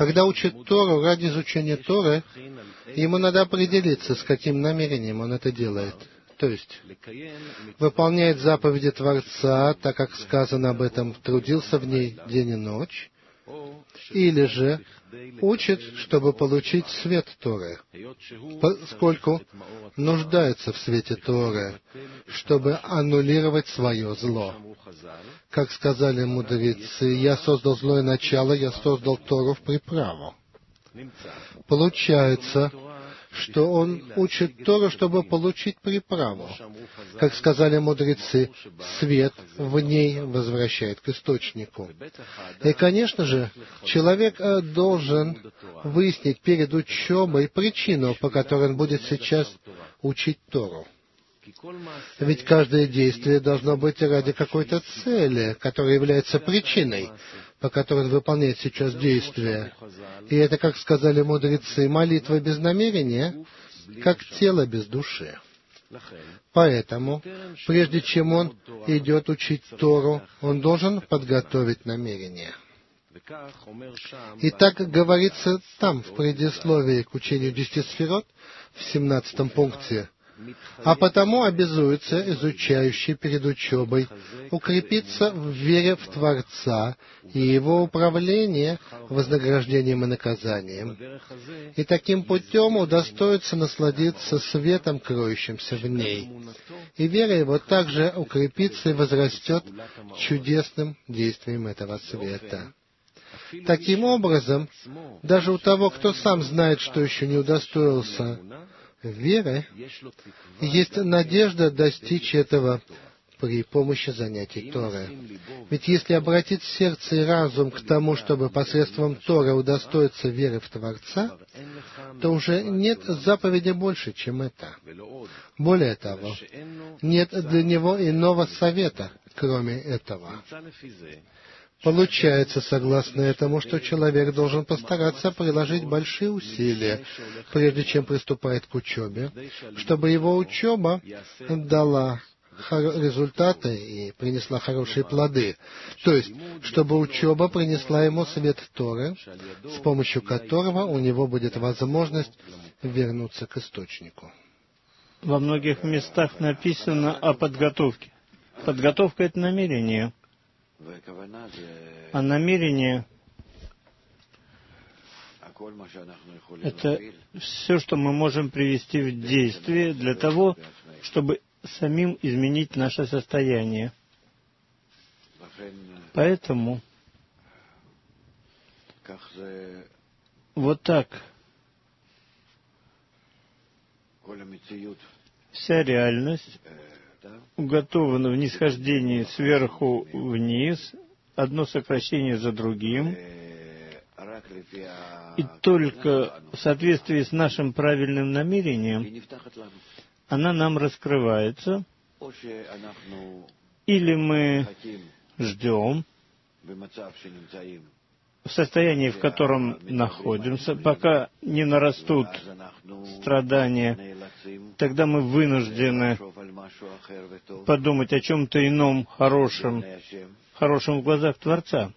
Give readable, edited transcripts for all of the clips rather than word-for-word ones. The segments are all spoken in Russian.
Когда учит Тору ради изучения Торы, ему надо определиться, с каким намерением он это делает. То есть, выполняет заповеди Творца, так как сказано об этом, трудился в ней день и ночь, или же учит, чтобы получить свет Торы, поскольку нуждается в свете Торы, чтобы аннулировать свое зло. Как сказали мудрецы, «Я создал злое начало, я создал Тору в приправу». Получается, что он учит Тору, чтобы получить приправу. Как сказали мудрецы, свет в ней возвращает к источнику. И, конечно же, человек должен выяснить перед учебой причину, по которой он будет сейчас учить Тору. Ведь каждое действие должно быть ради какой-то цели, которая является причиной, по которой он выполняет сейчас действие. И это, как сказали мудрецы, молитва без намерения, как тело без души. Поэтому, прежде чем он идет учить Тору, он должен подготовить намерение. И так говорится там, в предисловии к учению 10 сферот, в 17 пункте. А потому обязуется изучающий перед учебой укрепиться в вере в Творца и Его управление вознаграждением и наказанием, и таким путем удостоится насладиться светом, кроющимся в ней. И вера его также укрепится и возрастет чудесным действием этого света. Таким образом, даже у того, кто сам знает, что еще не удостоился веры, есть надежда достичь этого при помощи занятий Торы. Ведь если обратить сердце и разум к тому, чтобы посредством Торы удостоиться веры в Творца, то уже нет заповеди больше, чем это. Более того, нет для него иного совета, кроме этого. Получается, согласно этому, что человек должен постараться приложить большие усилия, прежде чем приступает к учебе, чтобы его учеба дала результаты и принесла хорошие плоды. То есть, чтобы учеба принесла ему свет Торы, с помощью которого у него будет возможность вернуться к источнику. Во многих местах написано о подготовке. Подготовка — это намерение. А намерение — это все, что мы можем привести в действие для того, чтобы самим изменить наше состояние. Поэтому вот так вся реальность уготована в нисхождении сверху вниз, одно сокращение за другим, и только в соответствии с нашим правильным намерением она нам раскрывается, или мы ждем в состоянии, в котором находимся, пока не нарастут страдания, тогда мы вынуждены подумать о чем-то ином, хорошем в глазах Творца.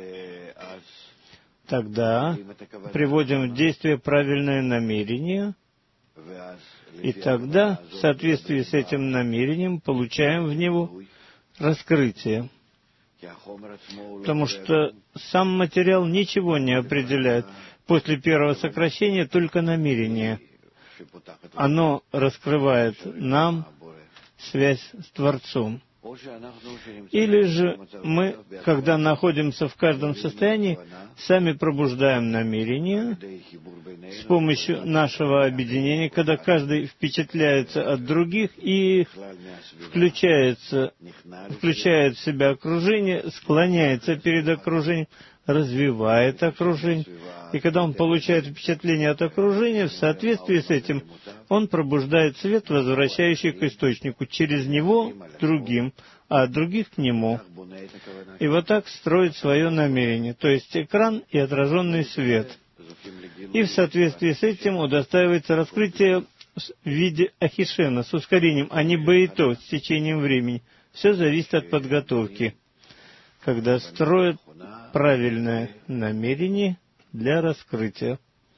Тогда приводим в действие правильное намерение, и тогда, в соответствии с этим намерением, получаем в него раскрытие. Потому что сам материал ничего не определяет. После первого сокращения только намерение. Оно раскрывает нам связь с Творцом. Или же мы, когда находимся в каждом состоянии, сами пробуждаем намерение с помощью нашего объединения, когда каждый впечатляется от других и включает в себя окружение, склоняется перед окружением, развивает окружение. И когда он получает впечатление от окружения, в соответствии с этим он пробуждает свет, возвращающий к источнику, через него к другим, а от других к нему. И вот так строит свое намерение, то есть экран и отраженный свет. И в соответствии с этим удостаивается раскрытие в виде ахишена, с ускорением, а не баито, с течением времени. Все зависит от подготовки. Когда строят правильное намерение, для раскрытия.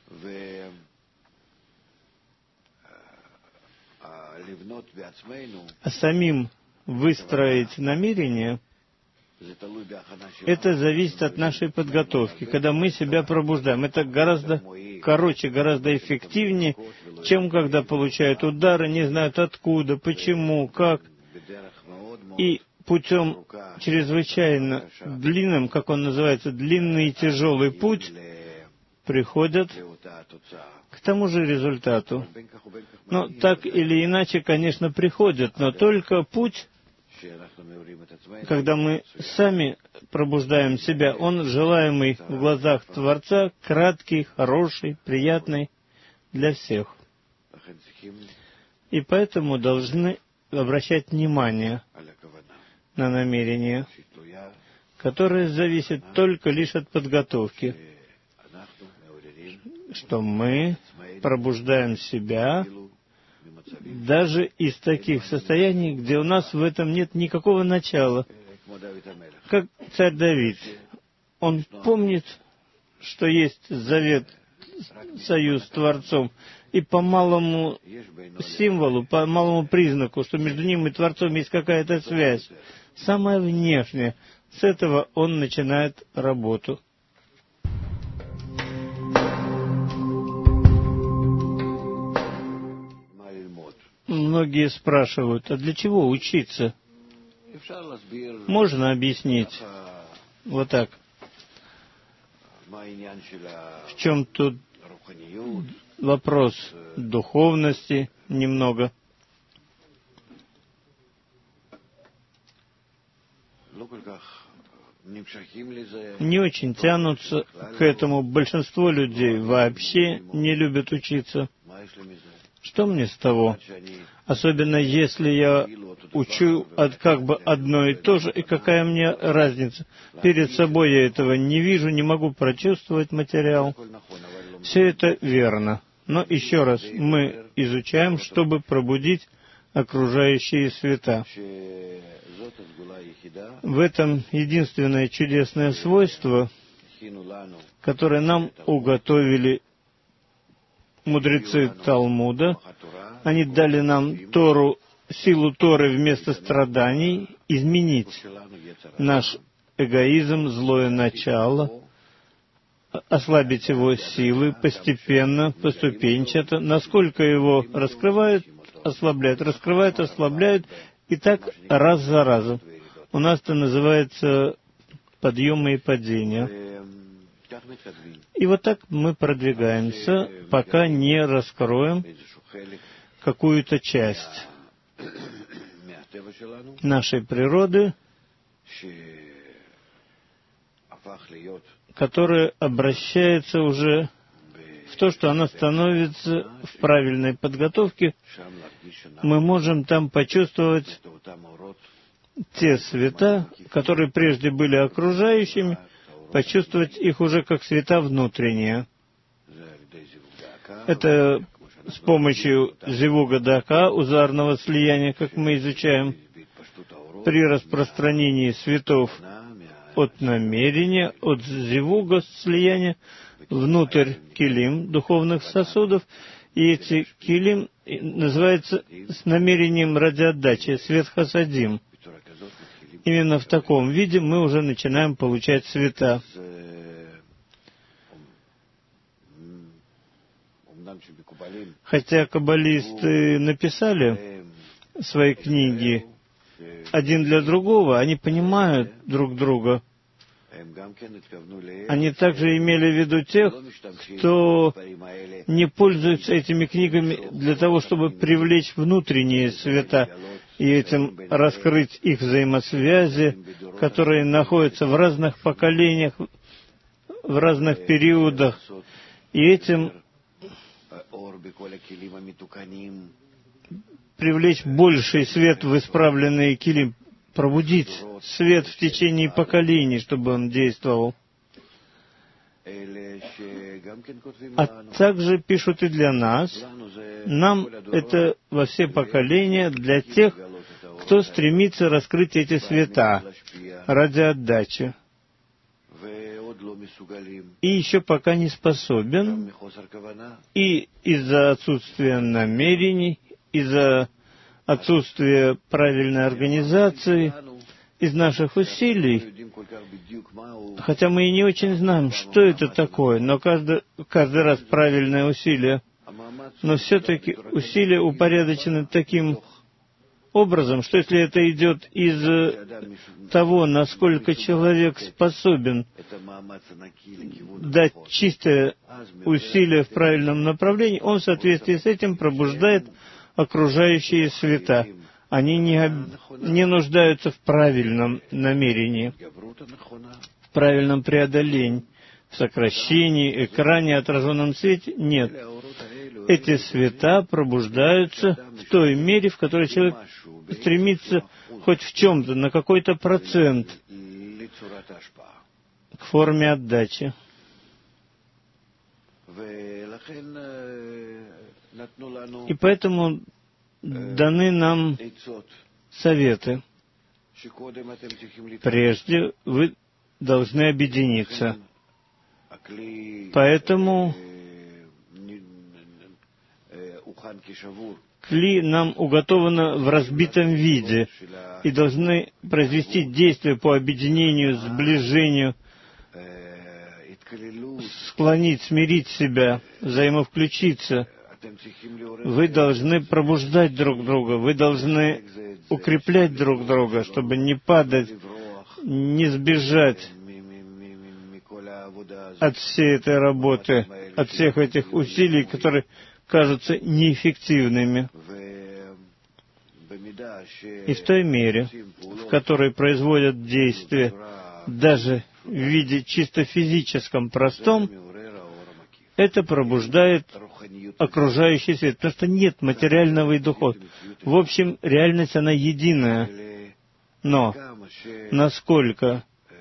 А самим выстроить намерение, это зависит от нашей подготовки, когда мы себя пробуждаем. Это гораздо короче, гораздо эффективнее, чем когда получают удары, не знают откуда, почему, как. И путем чрезвычайно длинным, как он называется, длинный и тяжелый путь, приходят к тому же результату. Но так или иначе, конечно, приходят, но только путь, когда мы сами пробуждаем себя, он желаемый в глазах Творца, краткий, хороший, приятный для всех. И поэтому должны обращать внимание на намерение, которое зависит только лишь от подготовки, что мы пробуждаем себя даже из таких состояний, где у нас в этом нет никакого начала. Как царь Давид, он помнит, что есть завет, союз с Творцом, и по малому символу, по малому признаку, что между ним и Творцом есть какая-то связь, самая внешняя, с этого он начинает работу. Многие спрашивают, а для чего учиться? Можно объяснить вот так. В чем тут вопрос духовности немного? Не очень тянутся к этому. Большинство людей вообще не любят учиться. Что мне с того? Особенно если я учу как бы одно и то же, и какая мне разница? Перед собой я этого не вижу, не могу прочувствовать материал. Все это верно. Но еще раз, мы изучаем, чтобы пробудить окружающие света. В этом единственное чудесное свойство, которое нам уготовили мудрецы Талмуда. Они дали нам Тору, силу Торы вместо страданий, изменить наш эгоизм, злое начало, ослабить его силы постепенно, поступенчато, насколько его раскрывают, ослабляют, раскрывают, ослабляют, и так раз за разом. У нас это называется подъемы и падения. И вот так мы продвигаемся, пока не раскроем какую-то часть нашей природы, которая обращается уже в то, что она становится в правильной подготовке. Мы можем там почувствовать те света, которые прежде были окружающими, почувствовать их уже как света внутренние. Это с помощью зивуга дака, узарного слияния, как мы изучаем, при распространении светов от намерения, от зивуга слияния внутрь килим, духовных сосудов, и эти килим называются с намерением ради отдачи, свет хасадим. Именно в таком виде мы уже начинаем получать света. Хотя каббалисты написали свои книги один для другого, они понимают друг друга. Они также имели в виду тех, кто не пользуется этими книгами для того, чтобы привлечь внутренние света и этим раскрыть их взаимосвязи, которые находятся в разных поколениях, в разных периодах, и этим привлечь больший свет в исправленные килим, пробудить свет в течение поколений, чтобы он действовал. А также пишут и для нас. Нам это во все поколения, для тех, кто стремится раскрыть эти света ради отдачи. и еще пока не способен, и из-за отсутствия намерений, из-за отсутствия правильной организации, из наших усилий, хотя мы и не очень знаем, что это такое, но каждый раз правильное усилие, но все-таки усилия упорядочены таким образом, что если это идет из того, насколько человек способен дать чистое усилие в правильном направлении, он в соответствии с этим пробуждает окружающие света. Они не нуждаются в правильном намерении, в правильном преодолении, в сокращении, экране, отраженном свете. Нет. Эти света пробуждаются в той мере, в которой человек стремится хоть в чем-то, на какой-то процент к форме отдачи. И поэтому даны нам советы. Прежде вы должны объединиться. Поэтому кли нам уготовано в разбитом виде и должны произвести действия по объединению, сближению, склонить, смирить себя, взаимовключиться. Вы должны пробуждать друг друга, вы должны укреплять друг друга, чтобы не падать, не сбежать от всей этой работы, от всех этих усилий, которые кажутся неэффективными. И в той мере, в которой производят действия, даже в виде чисто физическом, простом, это пробуждает окружающий свет, потому что нет материального и духовного. В общем, реальность, она единая. Но насколько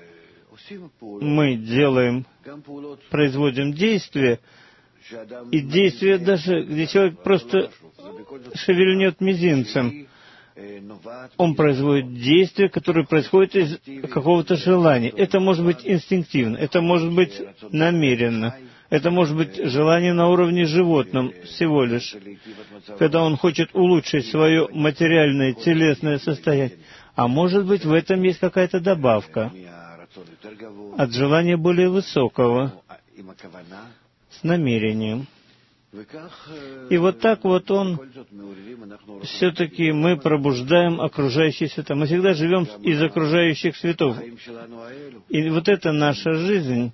мы производим действия, и действия даже, где человек просто шевельнет мизинцем, он производит действия, которые происходят из какого-то желания. Это может быть инстинктивно, это может быть намеренно, это может быть желание на уровне животном всего лишь, когда он хочет улучшить свое материальное, телесное состояние. А может быть, в этом есть какая-то добавка от желания более высокого, с намерением. И вот так вот все-таки мы пробуждаем окружающие света. Мы всегда живем из окружающих светов. И вот эта наша жизнь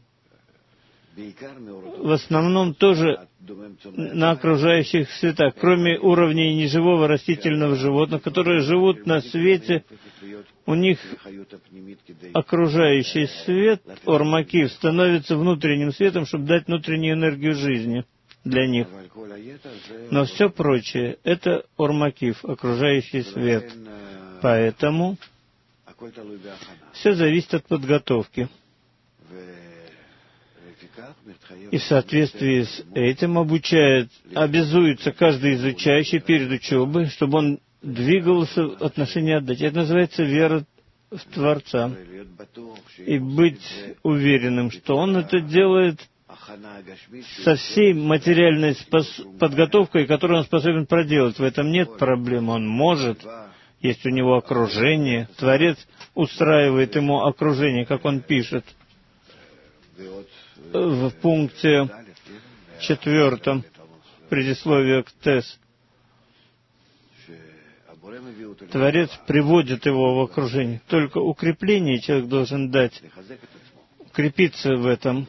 в основном тоже на окружающих светах, кроме уровней неживого растительного животных, которые живут на свете, у них окружающий свет, ормакив, становится внутренним светом, чтобы дать внутреннюю энергию жизни для них. Но все прочее — это ормакив, окружающий свет. Поэтому все зависит от подготовки. И в соответствии с этим обязуется каждый изучающий перед учебой, чтобы он двигался в отношении отдачи. Это называется вера в Творца. И быть уверенным, что он это делает со всей материальной подготовкой, которую он способен проделать. В этом нет проблем. Он может. Есть у него окружение. Творец устраивает ему окружение, как он пишет в пункте 4, предисловие к ТЭС. Творец приводит его в окружение. Только укрепление человек должен дать, укрепиться в этом,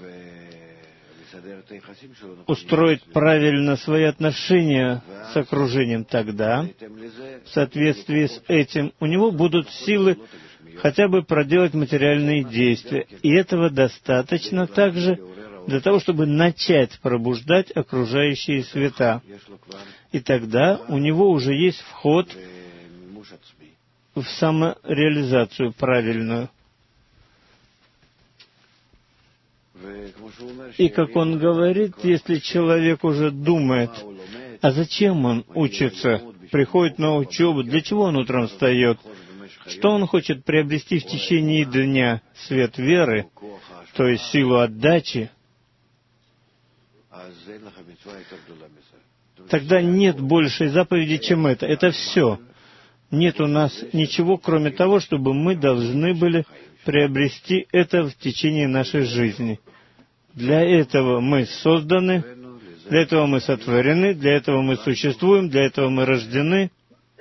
устроить правильно свои отношения с окружением. Тогда, в соответствии с этим, у него будут силы хотя бы проделать материальные действия. И этого достаточно также для того, чтобы начать пробуждать окружающие света. И тогда у него уже есть вход в самореализацию правильную. И как он говорит, если человек уже думает, а зачем он учится, приходит на учебу, для чего он утром встает, что он хочет приобрести в течение дня, свет веры, то есть силу отдачи, тогда нет большей заповеди, чем это. Это все. Нет у нас ничего, кроме того, чтобы мы должны были приобрести это в течение нашей жизни. Для этого мы созданы, для этого мы сотворены, для этого мы существуем, для этого мы рождены.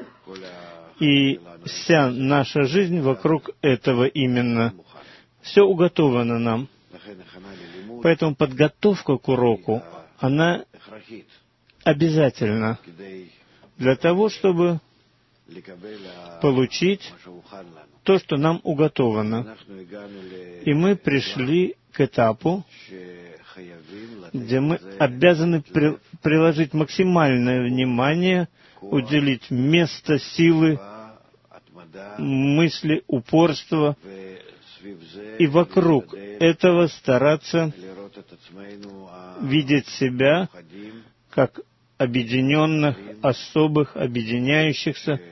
И вся наша жизнь вокруг этого именно. Все уготовано нам. Поэтому подготовка к уроку, она обязательна для того, чтобы получить то, что нам уготовано. И мы пришли к этапу, где мы обязаны приложить максимальное внимание, уделить место, силы, мысли, упорства, и вокруг этого стараться видеть себя как объединенных, особых, объединяющихся.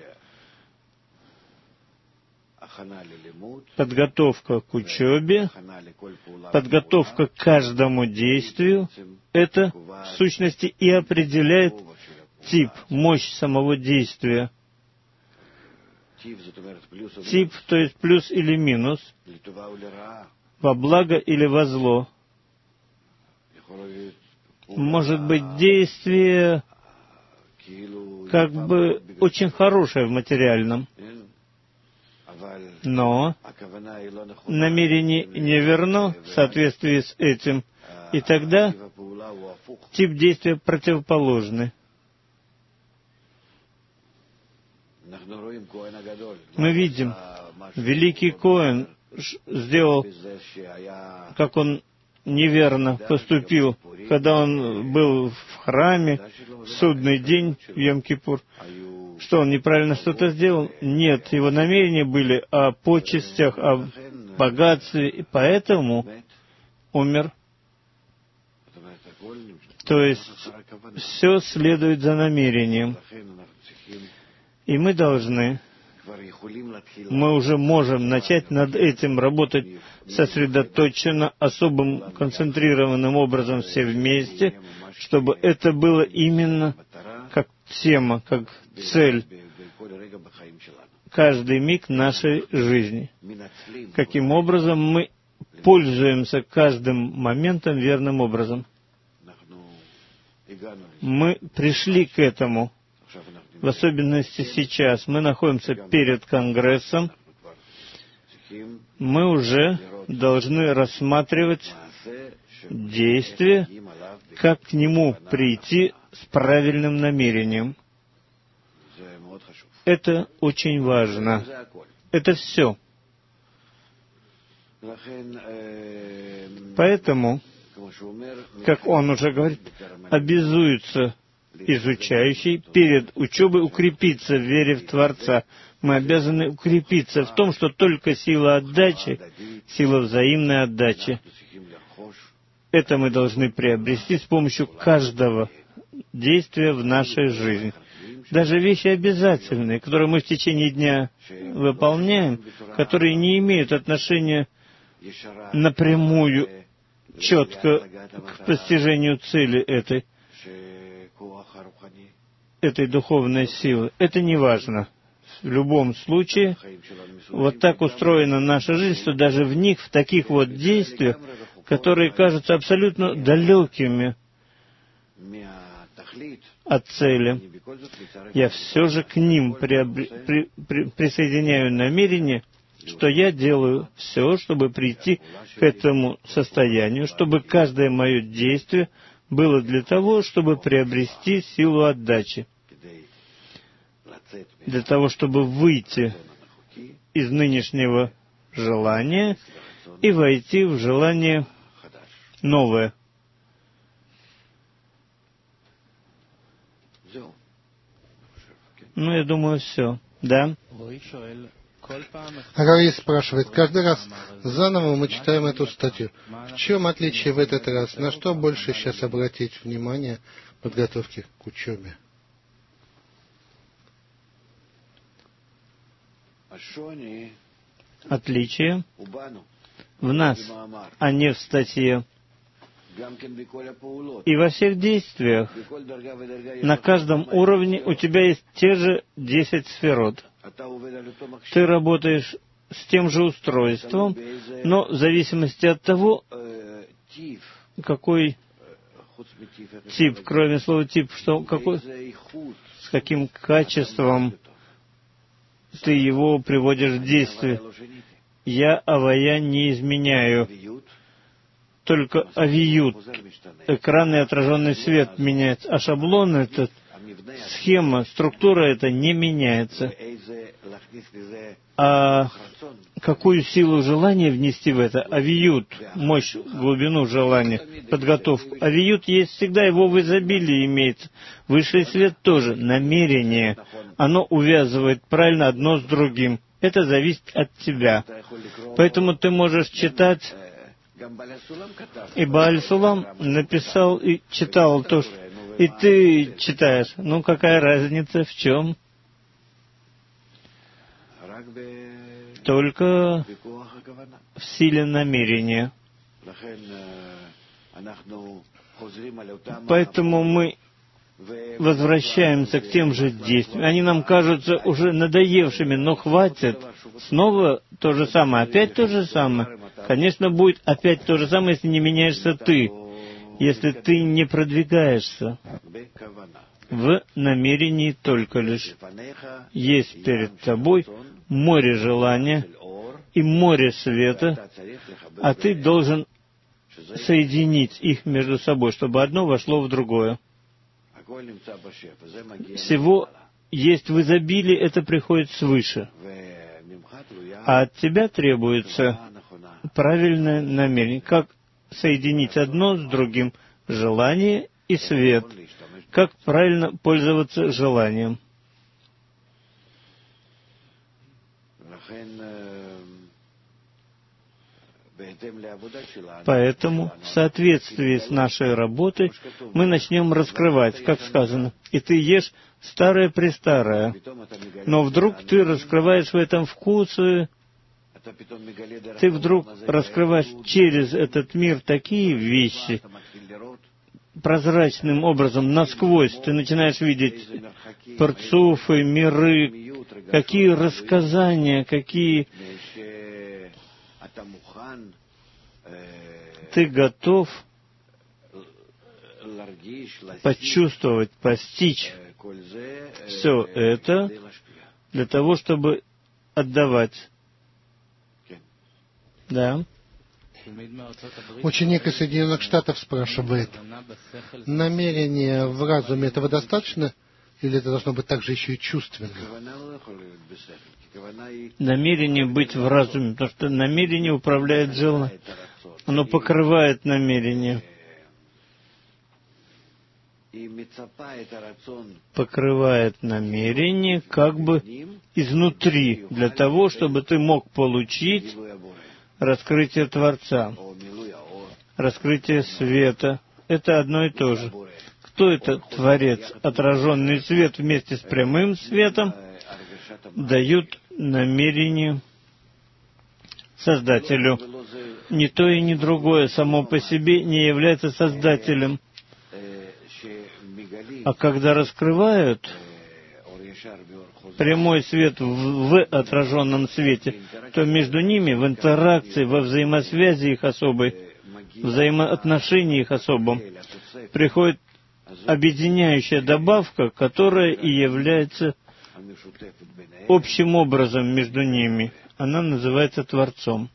Подготовка к учебе, подготовка к каждому действию, это в сущности и определяет тип, мощь самого действия. Тип, то есть плюс или минус, во благо или во зло. Может быть, действие как бы очень хорошее в материальном, но намерение неверно в соответствии с этим, и тогда тип действия противоположный. Мы видим, великий Коэн сделал, как он неверно поступил, когда он был в храме в судный день, в Йом-Кипур. Что, он неправильно что-то сделал? Нет, его намерения были о почестях, о богатстве, и поэтому умер. То есть все следует за намерением. И мы уже можем начать над этим работать сосредоточенно, особым концентрированным образом все вместе, чтобы это было именно как тема, как цель каждый миг нашей жизни. Каким образом мы пользуемся каждым моментом верным образом. Мы пришли к этому. В особенности сейчас мы находимся перед Конгрессом, мы уже должны рассматривать действие, как к нему прийти с правильным намерением. Это очень важно. Это все. Поэтому, как он уже говорит, обязуется изучающий перед учебой укрепиться в вере в Творца. Мы обязаны укрепиться в том, что только сила отдачи, сила взаимной отдачи, это мы должны приобрести с помощью каждого действия в нашей жизни. Даже вещи обязательные, которые мы в течение дня выполняем, которые не имеют отношения напрямую, четко к постижению цели этой духовной силы. Это не важно. В любом случае, вот так устроена наша жизнь, что даже в них, в таких вот действиях, которые кажутся абсолютно далекими от цели, я все же к ним присоединяю намерение, что я делаю все, чтобы прийти к этому состоянию, чтобы каждое мое действие было для того, чтобы приобрести силу отдачи, для того, чтобы выйти из нынешнего желания и войти в желание новое. Ну, я думаю, все. Да? Рави спрашивает, каждый раз заново мы читаем эту статью. В чем отличие в этот раз? На что больше сейчас обратить внимание в подготовке к учебе? Отличие в нас, а не в статье. И во всех действиях, на каждом уровне у тебя есть те же 10 сферот. Ты работаешь с тем же устройством, но в зависимости от того, какой тип, кроме слова тип, с каким качеством ты его приводишь в действие. Я авая не изменяю, только авиют, экранный отраженный свет меняется, а шаблон этот, схема, структура эта не меняется. А какую силу желания внести в это? Авиют, мощь, глубину желания, подготовку. Авиют есть всегда, его в изобилии имеется. Высший свет тоже, намерение. Оно увязывает правильно одно с другим. Это зависит от тебя. Поэтому ты можешь читать, и Бааль Сулам написал и читал то, что и ты читаешь. Ну, какая разница, в чем? Только в силе намерения. Поэтому мы возвращаемся к тем же действиям. Они нам кажутся уже надоевшими, но хватит. Снова то же самое, опять то же самое. Конечно, будет опять то же самое, если не меняешься ты, если ты не продвигаешься в намерении только лишь. Есть перед тобой море желания и море света, а ты должен соединить их между собой, чтобы одно вошло в другое. Всего есть в изобилии, это приходит свыше. А от тебя требуется правильное намерение. Как соединить одно с другим, желание и свет. Как правильно пользоваться желанием. Поэтому, в соответствии с нашей работой, мы начнем раскрывать, как сказано, и ты ешь старое-престарое, но вдруг ты раскрываешь в этом вкусы, ты вдруг раскрываешь через этот мир такие вещи, прозрачным образом, насквозь, ты начинаешь видеть парцуфы, миры, какие рассказания, какие... Ты готов почувствовать, постичь все это для того, чтобы отдавать. Да. Ученик из Соединенных Штатов спрашивает, намерение в разуме этого достаточно, или это должно быть также еще и чувственно? Намерение быть в разуме, потому что намерение управляет желанием. Оно покрывает намерение. Покрывает намерение как бы изнутри, для того, чтобы ты мог получить раскрытие Творца, раскрытие света. Это одно и то же. Кто это Творец? Отраженный свет вместе с прямым светом дают намерение Создателю. Ни то и ни другое само по себе не является Создателем. А когда раскрывают прямой свет в отраженном свете, то между ними в интеракции, во взаимосвязи их особой, в взаимоотношении их особом, приходит объединяющая добавка, которая и является общим образом между ними. Она называется Творцом.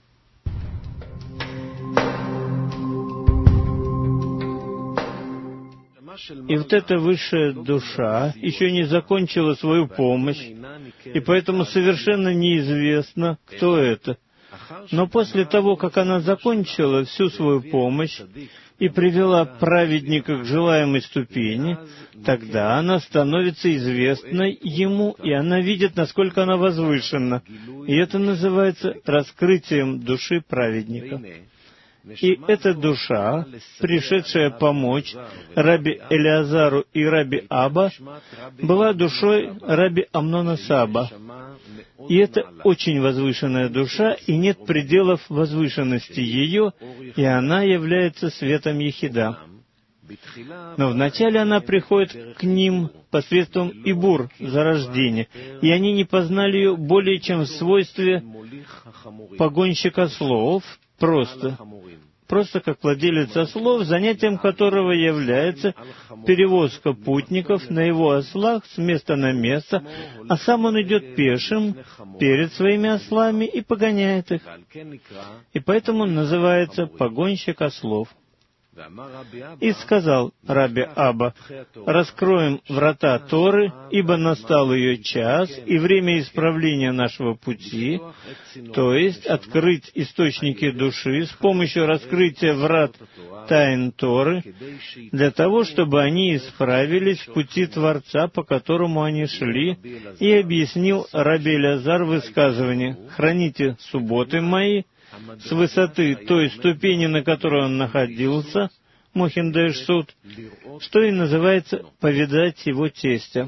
И вот эта высшая душа еще не закончила свою помощь, и поэтому совершенно неизвестно, кто это. Но после того, как она закончила всю свою помощь и привела праведника к желаемой ступени, тогда она становится известной ему, и она видит, насколько она возвышена. И это называется раскрытием души праведника. И эта душа, пришедшая помочь Раби Элиазару и Раби Аба, была душой Раби Амнона Саба. И это очень возвышенная душа, и нет пределов возвышенности ее, и она является светом Ехида. Но вначале она приходит к ним посредством Ибур, зарождения, и они не познали ее более чем в свойстве погонщика слов, просто как владелец ослов, занятием которого является перевозка путников на его ослах с места на место, а сам он идет пешим перед своими ослами и погоняет их. И поэтому он называется погонщик ослов. И сказал Раби Аба: «Раскроем врата Торы, ибо настал ее час и время исправления нашего пути», то есть открыть источники души с помощью раскрытия врат тайн Торы, для того, чтобы они исправились в пути Творца, по которому они шли, и объяснил Раби Элиазар высказывание: «Храните субботы мои», с высоты той ступени, на которой он находился, Мохин Дэшсут, что и называется «повидать его тестя».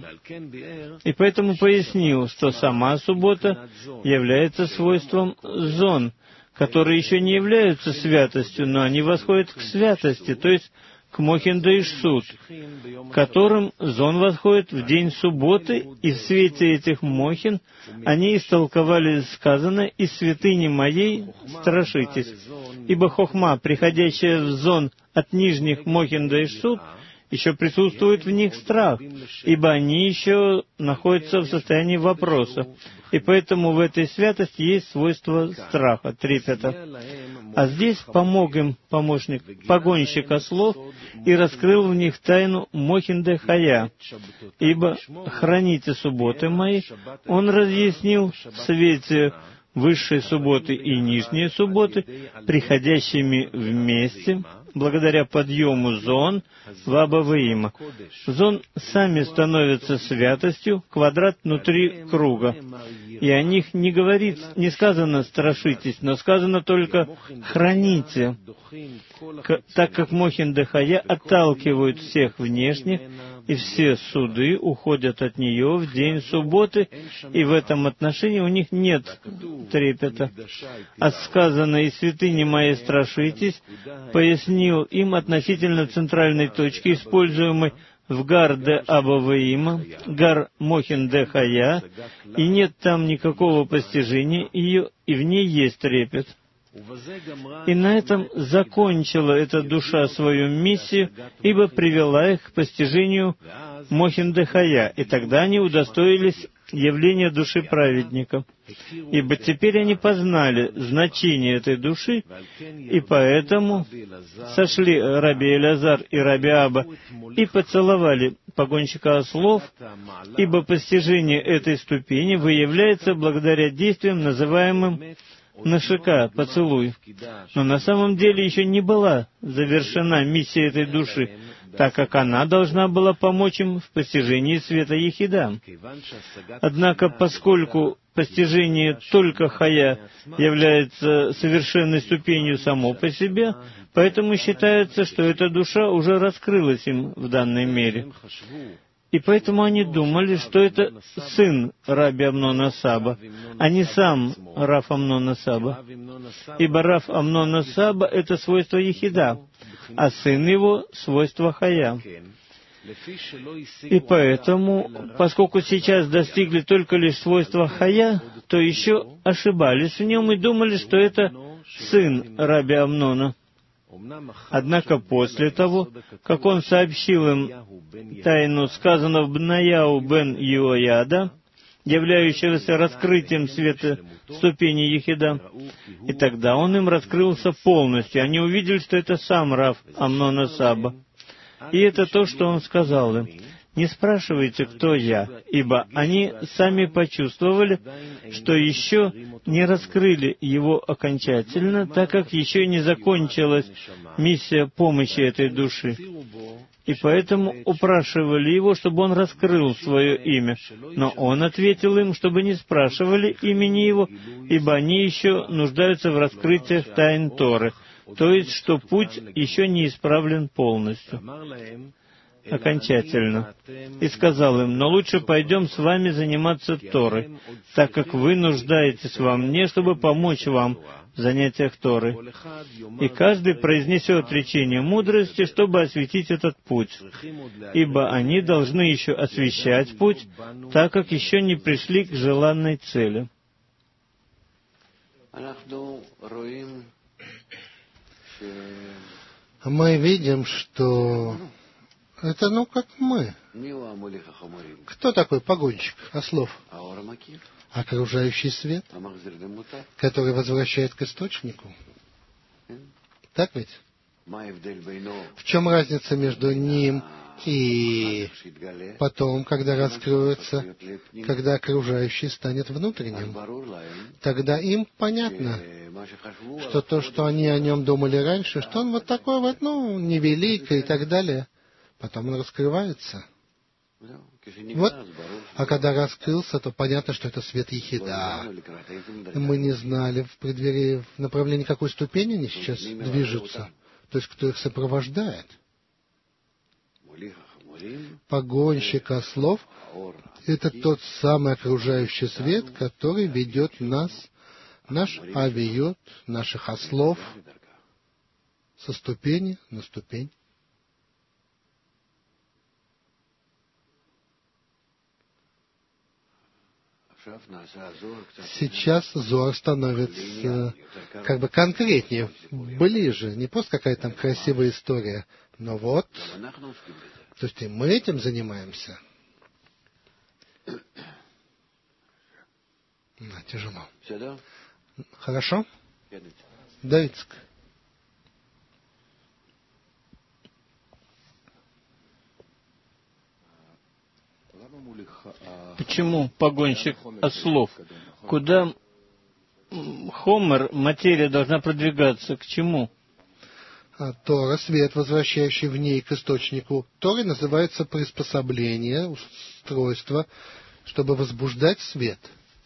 И поэтому пояснил, что сама суббота является свойством зон, которые еще не являются святостью, но они восходят к святости, то есть к Мохин Дэшсут, которым зон восходит в день субботы, и в свете этих Мохин они истолковали сказанное: «Из святыни моей страшитесь». Ибо хохма, приходящая в зон от нижних Мохин Дэшсут, еще присутствует в них страх, ибо они еще находятся в состоянии вопроса. И поэтому в этой святости есть свойство страха, трепета. А здесь помог им помощник, погонщик ослов, и раскрыл в них тайну Мохин де Хая, ибо «храните субботы мои», он разъяснил в свете высшей субботы и нижней субботы, приходящими вместе, благодаря подъему зон в Абаваима. Зон сами становятся святостью, квадрат внутри круга. И о них не сказано «страшитесь», но сказано только «храните», так как Мохин де Хая отталкивают всех внешних, и все суды уходят от нее в день субботы, и в этом отношении у них нет трепета. А сказано «и святыни моей страшитесь» пояснил им относительно центральной точки, используемой в Гар де Абаваима, Гар Мохин де Хая, и нет там никакого постижения ее, и в ней есть трепет. И на этом закончила эта душа свою миссию, ибо привела их к постижению Мохин де Хая, и тогда они удостоились явления души праведника. Ибо теперь они познали значение этой души, и поэтому сошли Раби Элиазар и Раби Аба и поцеловали погонщика ослов, ибо постижение этой ступени выявляется благодаря действиям, называемым нашика, поцелуй. Но на самом деле еще не была завершена миссия этой души, так как она должна была помочь им в постижении света Ехида. Однако, поскольку постижение только Хая является совершенной ступенью само по себе, поэтому считается, что эта душа уже раскрылась им в данной мере. И поэтому они думали, что это сын Раби Амнона Саба, а не сам Рав Амнона Саба. Ибо Рав Амнона Саба — это свойство Ехида, а сын его — свойство Хая. И поэтому, поскольку сейчас достигли только лишь свойства Хая, то еще ошибались в нем и думали, что это сын Раби Амнона. Однако после того, как он сообщил им тайну сказанного Бнаяу бен Йояда, являющегося раскрытием света ступени Ехида, и тогда он им раскрылся полностью. Они увидели, что это сам Рав Амнона Саба. И это то, что он сказал им: «Не спрашивайте, кто я», ибо они сами почувствовали, что еще не раскрыли его окончательно, так как еще не закончилась миссия помощи этой души. И поэтому упрашивали его, чтобы он раскрыл свое имя. Но он ответил им, чтобы не спрашивали имени его, ибо они еще нуждаются в раскрытиях тайн Торы, то есть, что путь еще не исправлен полностью. окончательно. И сказал им: «Но лучше пойдем с вами заниматься Торой, так как вы нуждаетесь во мне, чтобы помочь вам в занятиях Торы. И каждый произнесет речение мудрости, чтобы осветить этот путь, ибо они должны еще освещать путь, так как еще не пришли к желанной цели». Мы видим, что это, как мы. Кто такой погонщик ослов? Окружающий свет, который возвращает к источнику. Так ведь? В чем разница между ним и потом, когда раскроется, когда окружающий станет внутренним? Тогда им понятно, что то, что они о нем думали раньше, что он вот такой вот, невелик и так далее, потом он раскрывается. Вот. А когда раскрылся, то понятно, что это свет Ехида. Мы не знали в преддверии, в направлении какой ступени они сейчас движутся. То есть, кто их сопровождает. Погонщик ослов — это тот самый окружающий свет, который ведет нас, наш авиот, наших ослов, со ступени на ступень. Сейчас Зоар становится конкретнее, ближе. Не просто какая-то там красивая история, но вот. То есть и мы этим занимаемся. Тяжело. Хорошо? Давидск. Почему погонщик ослов? Куда хомер, материя, должна продвигаться? К чему? Тора, свет, возвращающий в ней к источнику. Торой называется приспособление, устройство, чтобы возбуждать свет.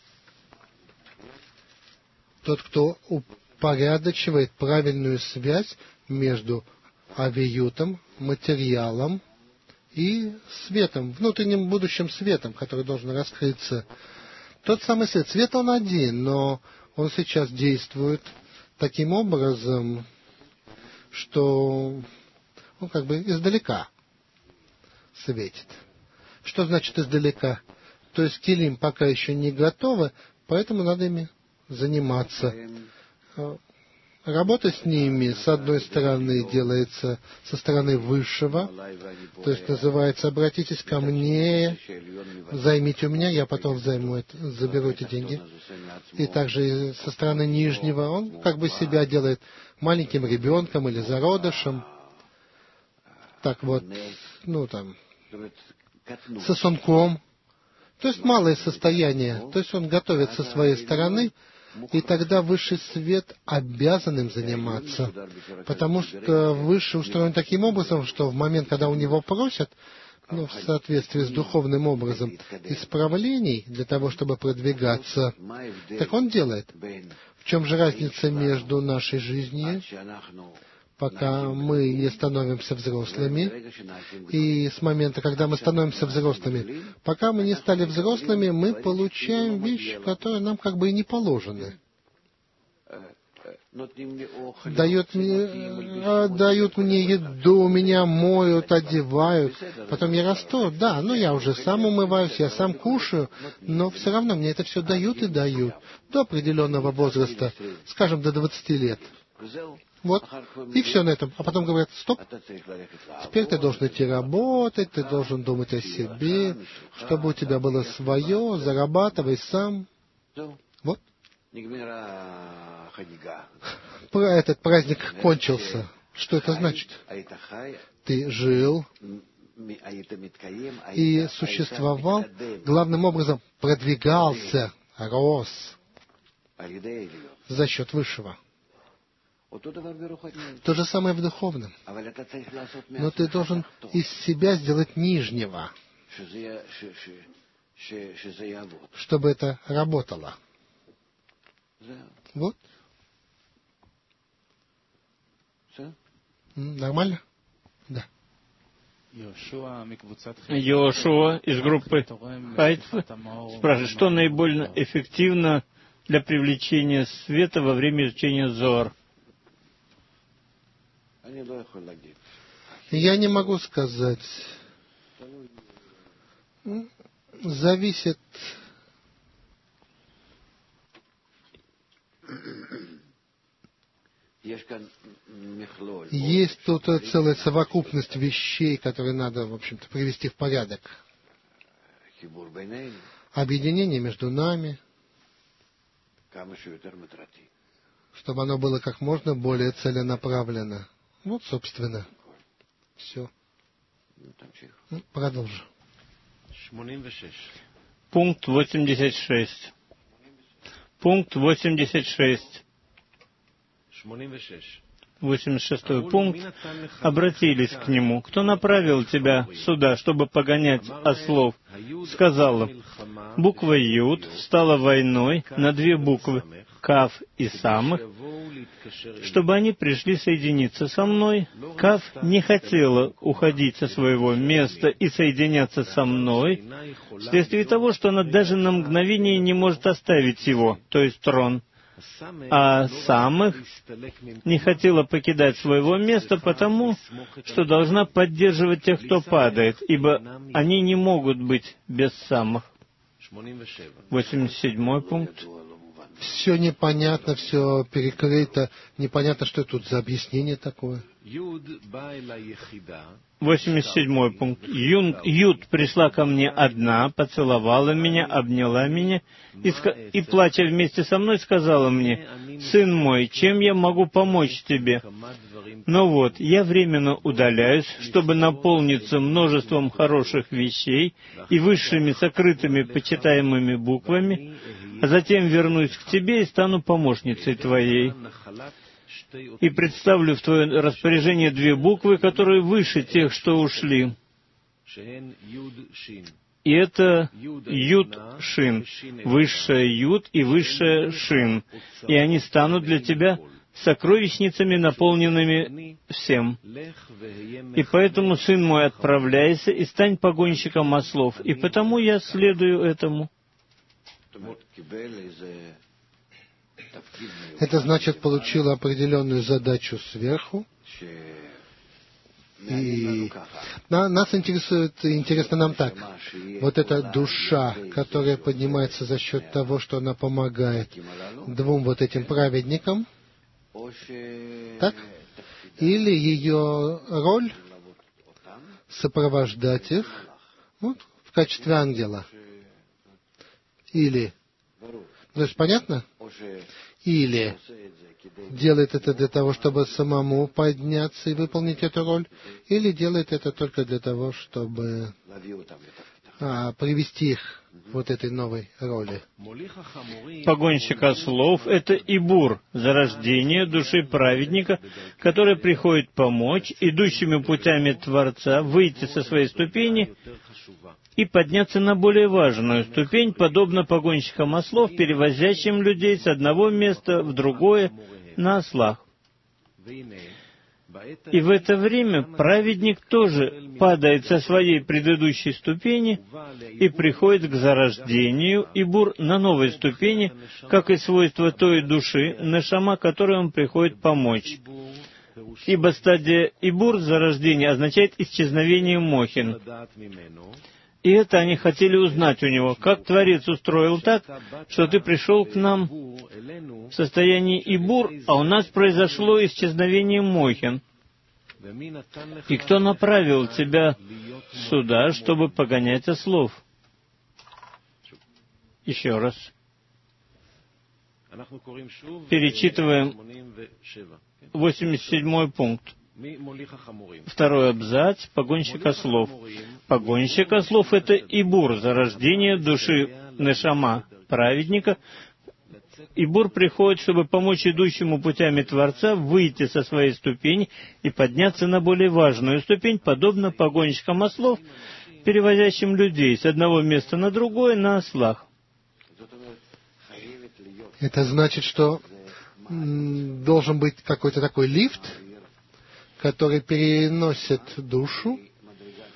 Тот, кто упорядочивает правильную связь между авиютом, материалом и светом, внутренним будущим светом, который должен раскрыться. Тот самый свет. Свет он один, но он сейчас действует таким образом, что он издалека светит. Что значит издалека? То есть килим пока еще не готовы, поэтому надо ими заниматься. Работа с ними, с одной стороны, делается со стороны высшего, то есть называется «обратитесь ко мне, займите у меня, я потом заберу эти деньги». И также со стороны нижнего он себя делает маленьким ребенком или зародышем. Так вот, сосунком. То есть малое состояние. То есть он готовит со своей стороны, и тогда высший свет обязан им заниматься. Потому что высший устроен таким образом, что в момент, когда у него просят, в соответствии с духовным образом, исправлений для того, чтобы продвигаться, так он делает. В чем же разница между нашей жизнью, пока мы не становимся взрослыми, и с момента, когда мы становимся взрослыми? Пока мы не стали взрослыми, мы получаем вещи, которые нам и не положены. Дают мне еду, меня моют, одевают. Потом я расту, да, я уже сам умываюсь, я сам кушаю, но все равно мне это все дают и дают. До определенного возраста, скажем, до 20 лет. Вот, и все на этом. А потом говорят: стоп, теперь ты должен идти работать, ты должен думать о себе, чтобы у тебя было свое, зарабатывай сам. Вот. Этот праздник кончился. Что это значит? Ты жил и существовал, главным образом продвигался, рос за счет Высшего. То же самое в духовном. Но ты должен из себя сделать нижнего, чтобы это работало. Вот. Нормально? Да. Йошуа из группы Хайтфа спрашивает, что наиболее эффективно для привлечения света во время изучения Зоар? Я не могу сказать. Зависит. Есть тут целая совокупность вещей, которые надо, в общем-то, привести в порядок. Объединение между нами, чтобы оно было как можно более целенаправленно. Вот, собственно, все. Продолжим. Пункт 86. Пункт 86. 86 пункт. Обратились к нему. Кто направил тебя сюда, чтобы погонять ослов? Сказала, буква Юд стала войной на две буквы, Кав и Самых, чтобы они пришли соединиться со мной. Кав не хотела уходить со своего места и соединяться со мной, вследствие того, что она даже на мгновение не может оставить его, то есть трон. А Самых не хотела покидать своего места, потому что должна поддерживать тех, кто падает, ибо они не могут быть без Самых. 87 пункт. Все непонятно, все перекрыто. Непонятно, что тут за объяснение такое. 87 пункт. Юд пришла ко мне одна, поцеловала меня, обняла меня и, плача вместе со мной, сказала мне, «Сын мой, чем я могу помочь тебе? Но вот, я временно удаляюсь, чтобы наполниться множеством хороших вещей и высшими сокрытыми почитаемыми буквами, а затем вернусь к тебе и стану помощницей твоей. И представлю в твое распоряжение две буквы, которые выше тех, что ушли. И это Юд-Шин, высшая Юд и высшая Шин. И они станут для тебя сокровищницами, наполненными всем. И поэтому, сын мой, отправляйся и стань погонщиком ослов. И потому я следую этому». Это значит, получила определенную задачу сверху. И нас интересно нам так. Вот эта душа, которая поднимается за счет того, что она помогает двум вот этим праведникам, так? Или ее роль сопровождать их вот, в качестве ангела. Или, то есть понятно? Или делает это для того, чтобы самому подняться и выполнить эту роль, или делает это только для того, чтобы привести их к вот этой новой роли. Погонщик ослов — это Ибур, зарождение души праведника, который приходит помочь идущими путями Творца выйти со своей ступени и подняться на более важную ступень, подобно погонщикам ослов, перевозящим людей с одного места в другое на ослах. И в это время праведник тоже падает со своей предыдущей ступени и приходит к зарождению Ибур на новой ступени, как и свойство той души, нешама, которой он приходит помочь. Ибо стадия Ибур, зарождения, означает исчезновение мохин. И это они хотели узнать у него, как Творец устроил так, что ты пришел к нам в состоянии Ибур, а у нас произошло исчезновение мохин. И кто направил тебя сюда, чтобы погонять ослов? Еще раз. Перечитываем 87 пункт. Второй абзац. Погонщик ослов. Погонщик ослов — это Ибур, зарождение души нешама, праведника. Ибур приходит, чтобы помочь идущему путями Творца выйти со своей ступени и подняться на более важную ступень, подобно погонщикам ослов, перевозящим людей с одного места на другое на ослах. Это значит, что должен быть какой-то такой лифт, который переносит душу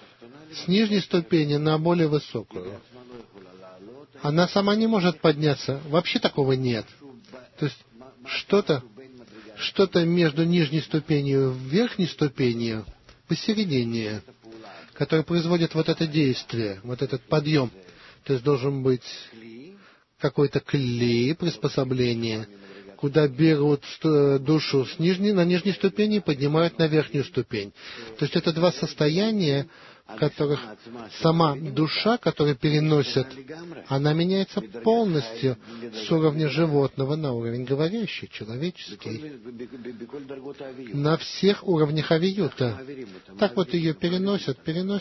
с нижней ступени на более высокую. Она сама не может подняться. Вообще такого нет. То есть что-то между нижней ступенью и верхней ступенью, посередине, которое производит вот это действие, вот этот подъем. То есть должен быть какой-то клей, приспособление, куда берут душу на нижней ступени и поднимают на верхнюю ступень. То есть это два состояния, в которых сама душа, которую переносят, она меняется полностью с уровня животного на уровень говорящий, человеческий. На всех уровнях авиюта. Так вот ее переносят.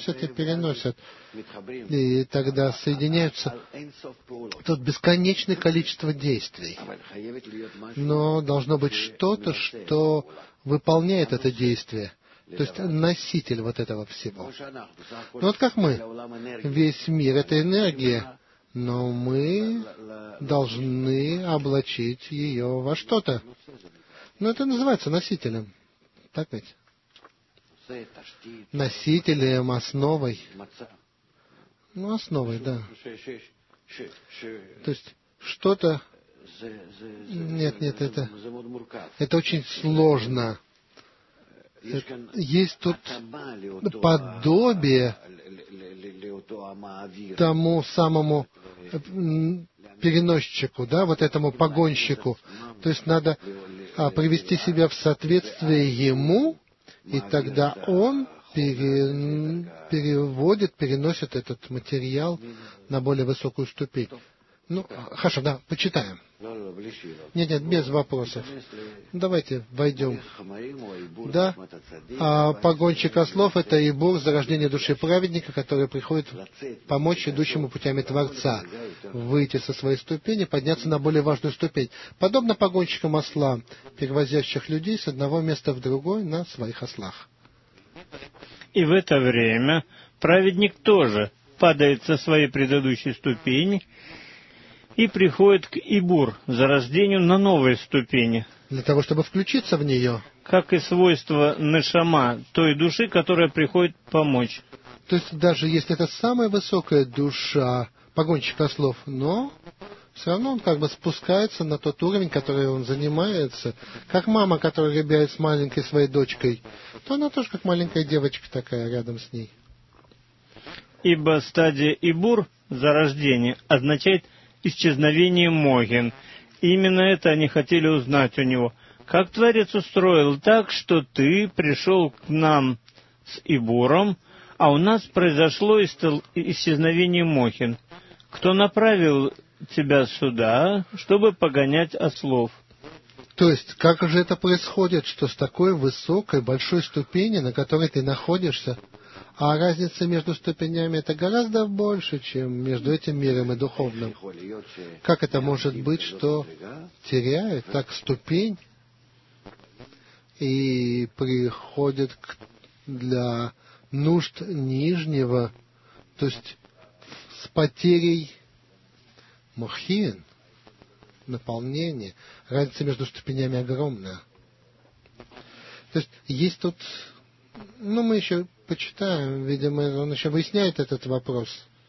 И тогда соединяются тут бесконечное количество действий. Но должно быть что-то, что выполняет это действие. То есть носитель вот этого всего. Ну вот как мы. Весь мир — это энергия, но мы должны облачить ее во что-то. Ну это называется носителем. Так ведь? Носителем, основой. Ну, основой, да. То есть что-то... Нет, это очень сложно. Есть тут подобие тому самому переносчику, да, вот этому погонщику. То есть надо привести себя в соответствие ему, и тогда он переносит этот материал на более высокую ступень. Ну, хорошо, да, почитаем. Нет, без вопросов. Давайте войдем. Да, погонщик ослов — это Ибур, зарождение души праведника, который приходит помочь идущему путями Творца выйти со своей ступени, подняться на более важную ступень. Подобно погонщикам осла, перевозящих людей с одного места в другое на своих ослах. И в это время праведник тоже падает со своей предыдущей ступени и приходит к Ибур, зарождению на новой ступени. Для того, чтобы включиться в нее. Как и свойство нешама, той души, которая приходит помочь. То есть даже если это самая высокая душа погонщика ослов, но все равно он как бы спускается на тот уровень, который он занимается. Как мама, которая играет с маленькой своей дочкой, то она тоже как маленькая девочка такая рядом с ней. Ибо стадия Ибур, зарождение, означает исчезновение Мохин. Именно это они хотели узнать у него. Как Творец устроил так, что ты пришел к нам с Ибуром, а у нас произошло исчезновение Мохин? Кто направил тебя сюда, чтобы погонять ослов? То есть, как же это происходит, что с такой высокой, большой ступени, на которой ты находишься, а разница между ступенями — это гораздо больше, чем между этим миром и духовным. Как это может быть, что теряет так ступень и приходит для нужд нижнего, то есть с потерей мохин, наполнения. Разница между ступенями огромная. То есть есть тут... Ну, мы еще почитаем, видимо, он еще выясняет этот вопрос.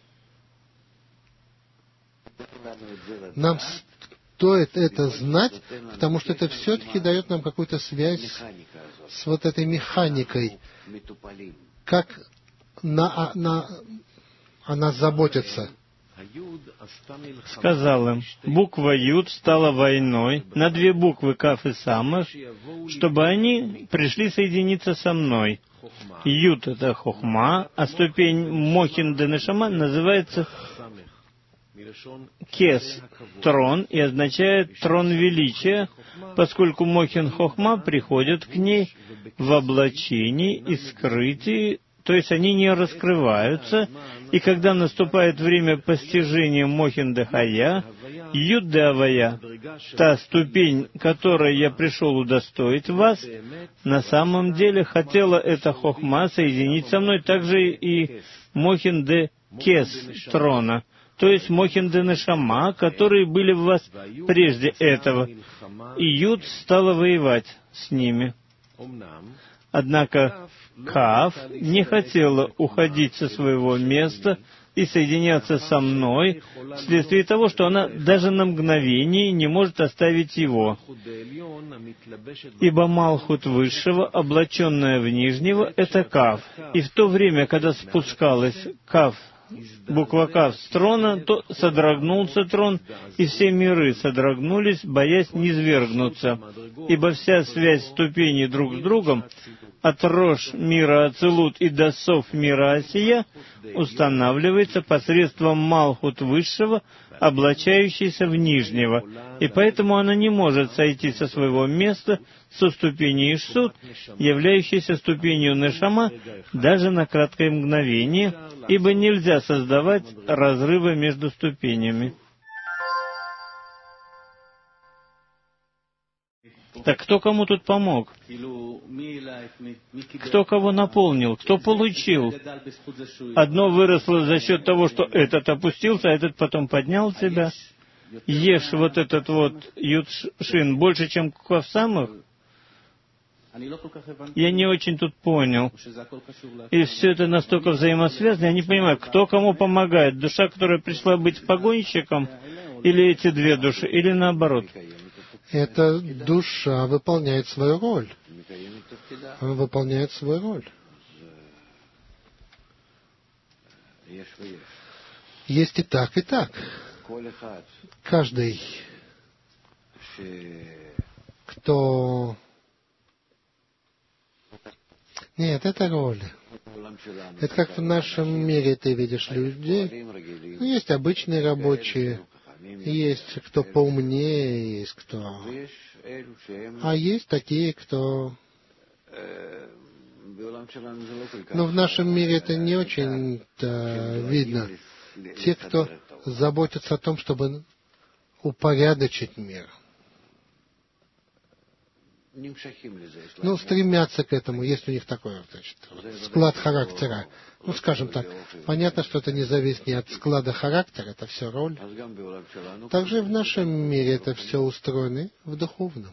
Нам стоит это знать, потому что это все-таки дает нам какую-то связь с вот этой механикой, как она заботится. Сказал им: буква Юд стала войной на две буквы Каф и Самах, чтобы они пришли соединиться со мной. Юд — это Хохма, а ступень Мохин де Нешама называется Кес, трон, и означает трон величия, поскольку Мохин Хохма приходят к ней в облачении и скрытии, то есть они не раскрываются, и когда наступает время постижения Мохин де Хая, Юд де Авая, та ступень, которой я пришел удостоить вас, на самом деле хотела эта Хохма соединить со мной также и Мохин де Кес, трона, то есть Мохин де Нешама, которые были в вас прежде этого, и Юд стала воевать с ними. Однако Кав не хотела уходить со своего места и соединяться со мной, вследствие того, что она даже на мгновение не может оставить его. Ибо Малхут Высшего, облаченная в Нижнего, — это Кав. И в то время, когда спускалась Кав, буква Кав с трона, то содрогнулся трон, и все миры содрогнулись, боясь низвергнуться. Ибо вся связь ступеней друг с другом, от Рош мира Ацилут и до Сов мира Осия, устанавливается посредством Малхут Высшего, облачающейся в Нижнего, и поэтому она не может сойти со своего места со ступени Ишсут, являющейся ступенью Нешама, даже на краткое мгновение, ибо нельзя создавать разрывы между ступенями. Так кто кому тут помог? Кто кого наполнил? Кто получил? Одно выросло за счет того, что этот опустился, а этот потом поднял себя. Ешь вот этот вот Юдшин больше, чем Кав самых? Я не очень тут понял. И все это настолько взаимосвязано, я не понимаю, кто кому помогает. Душа, которая пришла быть погонщиком, или эти две души, или наоборот? Эта душа выполняет свою роль. Она выполняет свою роль. Есть и так, и так. Каждый, кто... Нет, это роль. Это как в нашем мире ты видишь людей. Есть обычные рабочие, есть кто поумнее, есть кто... А есть такие, кто... Но в нашем мире это не очень видно. Те, кто заботятся о том, чтобы упорядочить мир. Ну, стремятся к этому, есть у них такой, значит, склад характера. Ну, скажем так, понятно, что это не зависит ни от склада характера, это все роль. Также и в нашем мире это все устроено в духовном.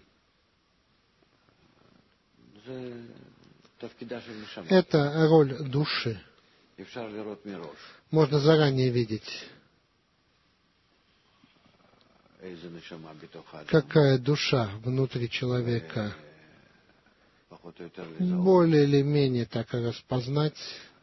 Это роль души. Можно заранее видеть, какая душа внутри человека, более или менее так распознать.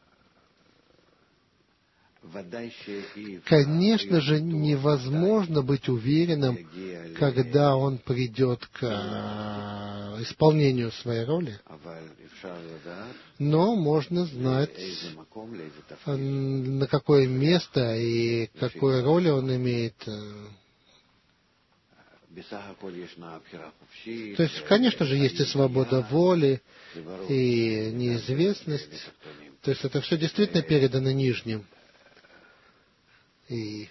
Конечно же, невозможно быть уверенным, когда он придет к исполнению своей роли, но можно знать, на какое место и какую роль он имеет. То есть, конечно же, есть и свобода воли, и неизвестность. То есть, это все действительно передано нижним. И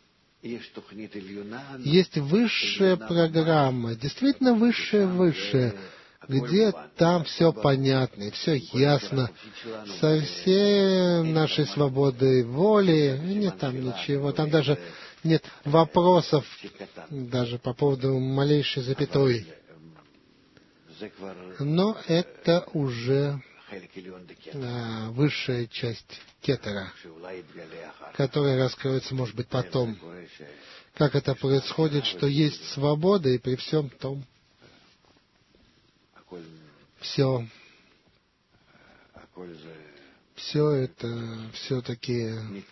есть высшая программа, действительно высшая, где там все понятно, и все ясно, со всей нашей свободой воли, нет там ничего, там даже нет вопросов даже по поводу малейшей запятой. Но это уже высшая часть кетера, которая раскроется, может быть, потом. Как это происходит, что есть свобода, и при всем том все это все-таки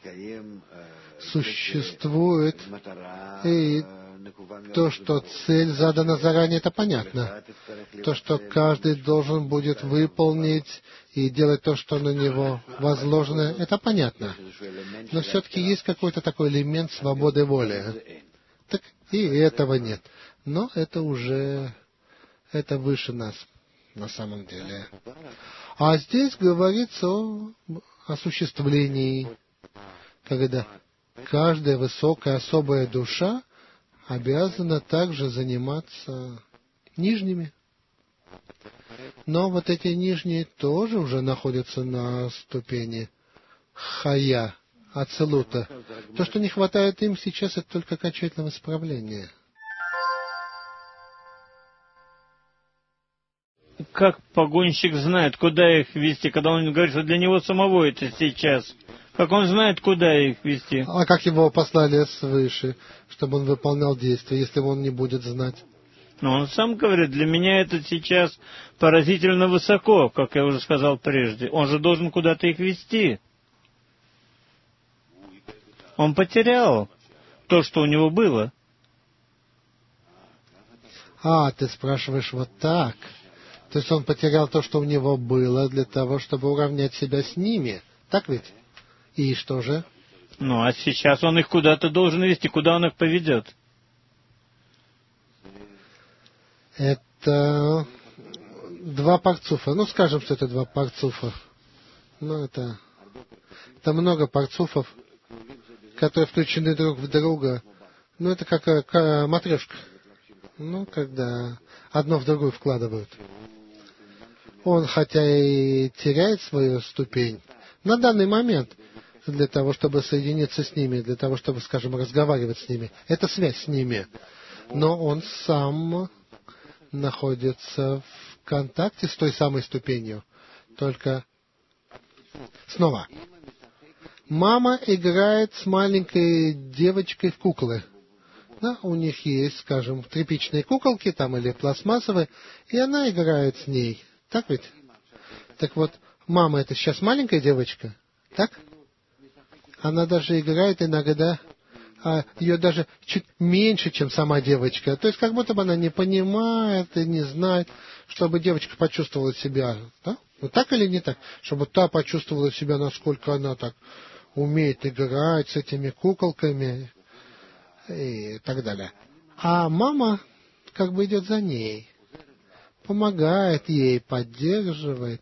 существует, и то, что цель задана заранее, это понятно. То, что каждый должен будет выполнить и делать то, что на него возложено, это понятно. Но все-таки есть какой-то такой элемент свободы воли. Так и этого нет. Но это уже, это выше нас на самом деле. А здесь говорится о осуществлении, когда каждая высокая особая душа обязана также заниматься нижними. Но вот эти нижние тоже уже находятся на ступени хая, ацелута. То, что не хватает им сейчас, это только окончательного исправления. как погонщик знает, куда их вести, когда он говорит, что для него самого это сейчас? Как он знает, куда их вести? А как его послали свыше, чтобы он выполнял действия, если он не будет знать? Но он сам говорит, для меня это сейчас поразительно высоко, как я уже сказал прежде. Он же должен куда-то их вести. Он потерял то, что у него было. Ты спрашиваешь вот так. То есть он потерял то, что у него было, для того, чтобы уравнять себя с ними. Так ведь? И что же? Ну, а сейчас он их куда-то должен вести. Куда он их поведет? Это два парцуфа. Ну, скажем, что это два парцуфа. Ну, это много парцуфов, которые включены друг в друга. Ну, это как матрешка. Ну, когда одно в другую вкладывают. Он, хотя и теряет свою ступень, на данный момент, для того, чтобы соединиться с ними, для того, чтобы, скажем, разговаривать с ними. Это связь с ними. Но он сам находится в контакте с той самой ступенью. Только снова. Мама играет с маленькой девочкой в куклы. Да, у них есть, скажем, тряпичные куколки там или пластмассовые, и она играет с ней. Так ведь? Так вот, мама это сейчас маленькая девочка, так? Она даже играет иногда, ее даже чуть меньше, чем сама девочка. То есть, как будто бы она не понимает и не знает, чтобы девочка почувствовала себя. Да? Вот так или не так? Чтобы та почувствовала себя, насколько она так умеет играть с этими куколками и так далее. А мама как бы идет за ней, помогает ей, поддерживает.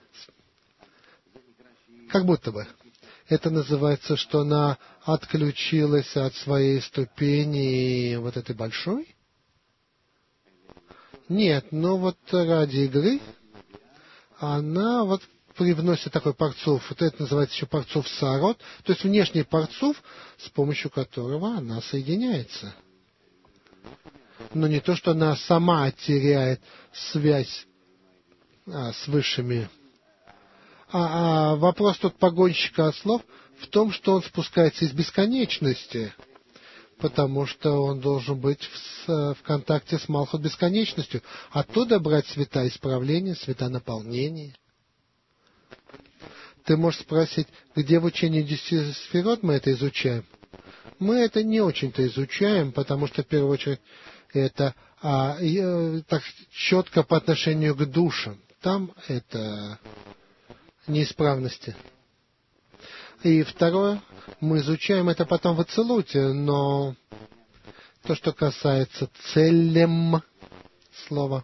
Как будто бы. Это называется, что она отключилась от своей ступени вот этой большой? Нет, но вот ради игры она вот привносит такой парцуф. Вот это называется еще парцуф саарот, то есть внешний парцуф, с помощью которого она соединяется. Но не то, что она сама теряет связь с высшими. Вопрос тут погонщика ослов в том, что он спускается из бесконечности, потому что он должен быть в контакте с Малхут бесконечностью, оттуда брать света исправления, света наполнения. Ты можешь спросить, где в учении 10 сферот мы это изучаем? Мы это не очень-то изучаем, потому что, в первую очередь, это так четко по отношению к душам. Там это неисправности. И второе, мы изучаем это потом в Ацилуте, но то, что касается целем слова,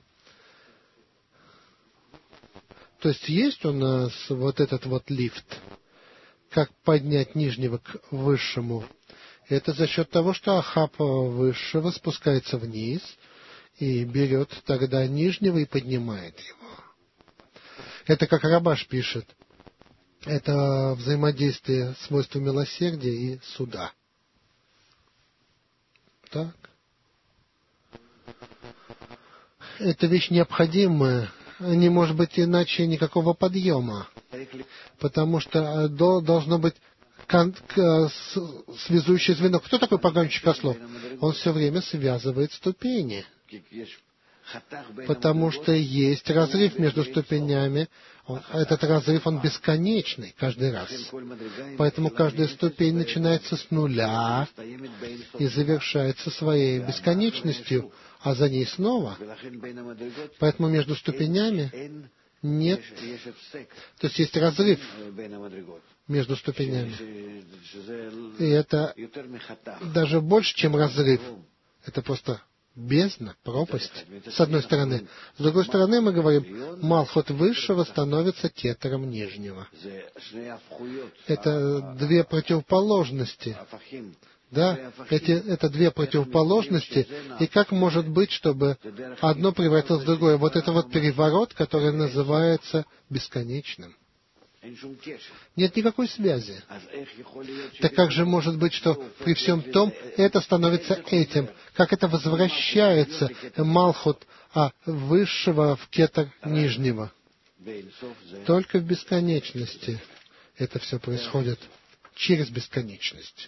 то есть у нас вот этот вот лифт, как поднять нижнего к высшему. Это за счет того, что Ахаб высшего спускается вниз и берет тогда нижнего и поднимает его. Это как Рабаш пишет. Это взаимодействие свойства милосердия и суда. Так. Это вещь необходимая. Не может быть иначе никакого подъема. Потому что должно быть связующее звено. Кто такой погонщик ослов? Он все время связывает ступени. Потому что есть разрыв между ступенями. Этот разрыв, он бесконечный каждый раз. Поэтому каждая ступень начинается с нуля и завершается своей бесконечностью, а за ней снова. Поэтому между ступенями нет, то есть есть разрыв между ступенями. И это даже больше, чем разрыв. Это просто бездна, пропасть, с одной стороны. С другой стороны, мы говорим, Малхут высшего становится тетром нижнего. Это две противоположности. Да, это две противоположности. И как может быть, чтобы одно превратилось в другое? Вот это вот переворот, который называется бесконечным. Нет никакой связи. Так как же может быть, что при всем том это становится этим? Как это возвращается Малхут высшего в кетер нижнего? Только в бесконечности это все происходит. Через бесконечность.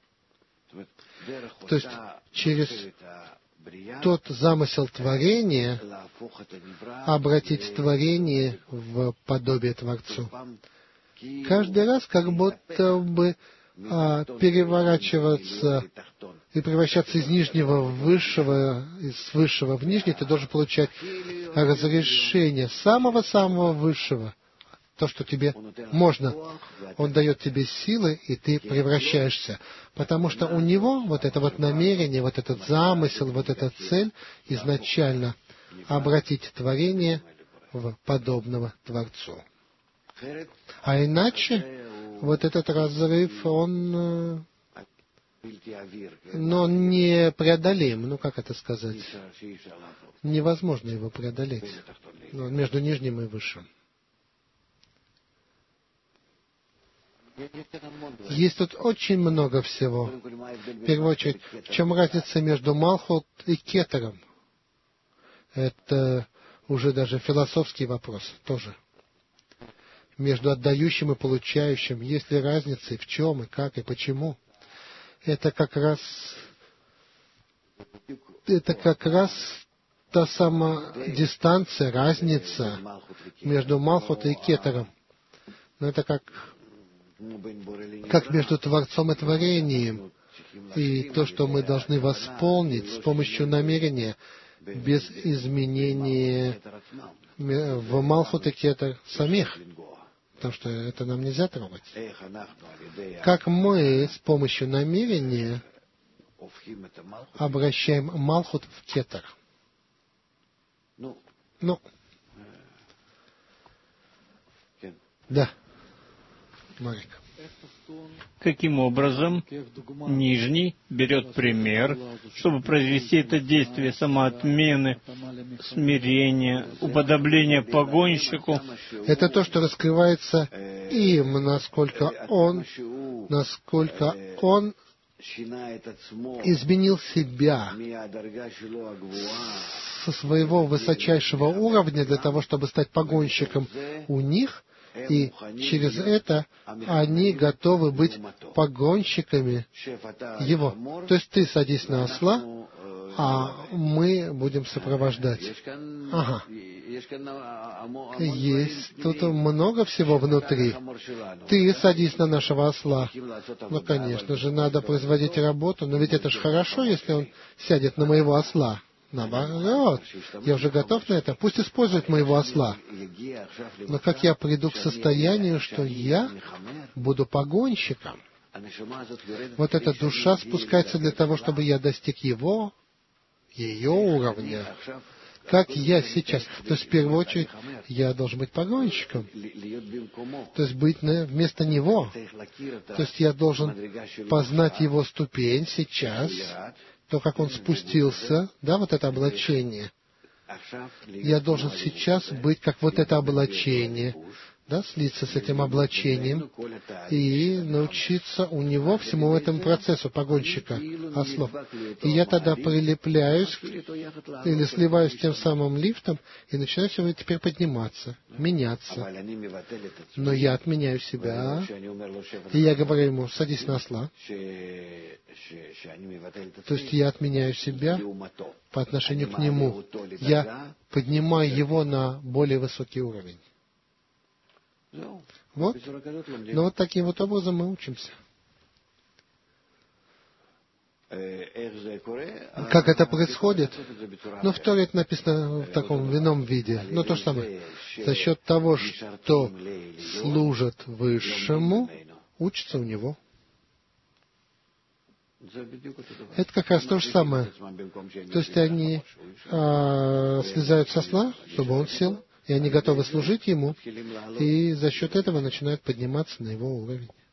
То есть через тот замысел творения обратить творение в подобие Творцу. Каждый раз как будто бы переворачиваться и превращаться из нижнего в высшего, из высшего в нижний, ты должен получать разрешение самого-самого высшего. То, что тебе можно. Он дает тебе силы, и ты превращаешься. Потому что у него вот это вот намерение, вот этот замысел, вот эта цель изначально обратить творение в подобного Творцу. А иначе вот этот разрыв, он непреодолим. Как это сказать? Невозможно его преодолеть. Между нижним и высшим. Есть тут очень много всего. В первую очередь, в чем разница между Малхут и Кетером? Это уже даже философский вопрос тоже. Между отдающим и получающим. Есть ли разница, и в чем, и как, и почему? Это как раз та самая дистанция, разница между Малхут и Кетером. Но это как между Творцом и Творением. И то, что мы должны восполнить с помощью намерения, без изменения в Малхут и Кетер самих. Потому что это нам нельзя трогать. Как мы с помощью намерения обращаем Малхут в Кетер. Да. Марик. Каким образом нижний берет пример, чтобы произвести это действие самоотмены, смирения, уподобления погонщику? Это то, что раскрывается им, насколько он изменил себя со своего высочайшего уровня для того, чтобы стать погонщиком у них, и через это они готовы быть погонщиками его. То есть ты садись на осла, а мы будем сопровождать. Ага. Есть тут много всего внутри. Ты садись на нашего осла. Конечно же, надо производить работу, но ведь это же хорошо, если он сядет на моего осла. Наоборот, я уже готов на это. Пусть использует моего осла. Но как я приду к состоянию, что я буду погонщиком, вот эта душа спускается для того, чтобы я достиг ее уровня. Как я сейчас. То есть, в первую очередь, я должен быть погонщиком. То есть, быть вместо него. То есть, я должен познать его ступень сейчас, то, как он спустился, вот это облачение. Я должен сейчас быть как вот это облачение, слиться с этим облачением и научиться у него всему этому процессу погонщика ослов. И я тогда прилепляюсь или сливаюсь с тем самым лифтом и начинаю все теперь подниматься, меняться. Но я отменяю себя, и я говорю ему: садись на осла. То есть я отменяю себя по отношению к нему. Я поднимаю его на более высокий уровень. Вот. Но вот таким вот образом мы учимся. Как это происходит? В Торе это написано в таком ином виде. Но то же самое. За счет того, что служат Высшему, учатся у него. Это как раз то же самое. То есть они слезают со осла, чтобы он сел, и они готовы служить ему, и за счет этого начинают подниматься на его уровень.